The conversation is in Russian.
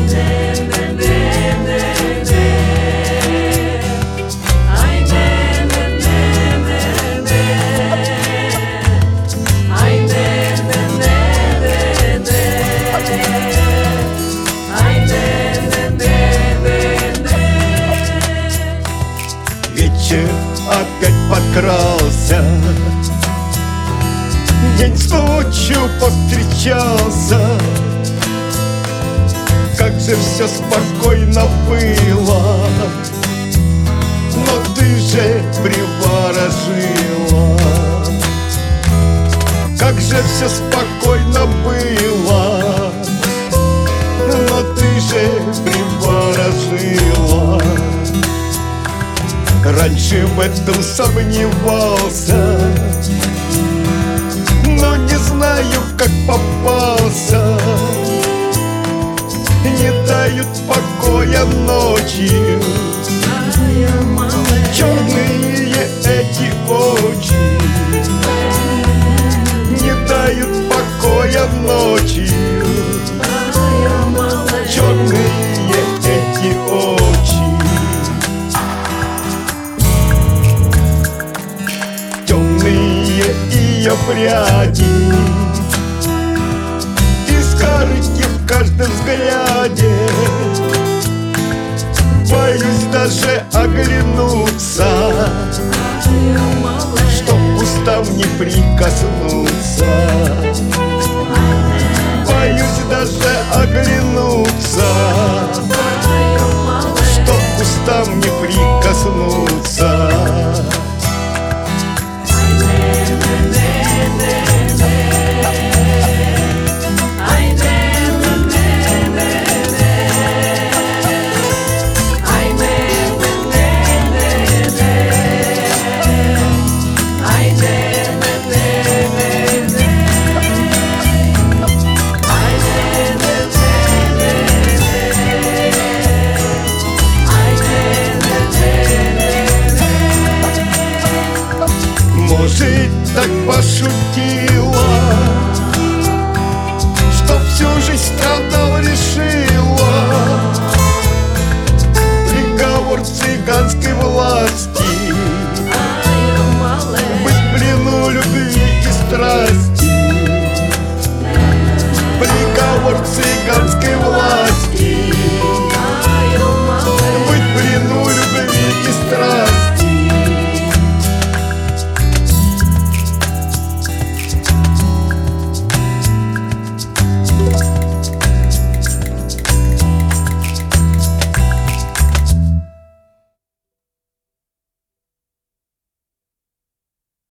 Вечер опять подкрался, день с ночью повстречался. Как же все спокойно было, но ты же приворожила. Как же все спокойно было, но ты же приворожила. Раньше в этом сомневался, но не знаю, как попался. Не дают покоя ночи черные эти очи. Не дают покоя ночи черные эти очи. Темные ее пряди, искорки в каждом взгляде. Боюсь даже оглянуться, чтоб к кустам не прикоснуться. Боюсь даже оглянуться,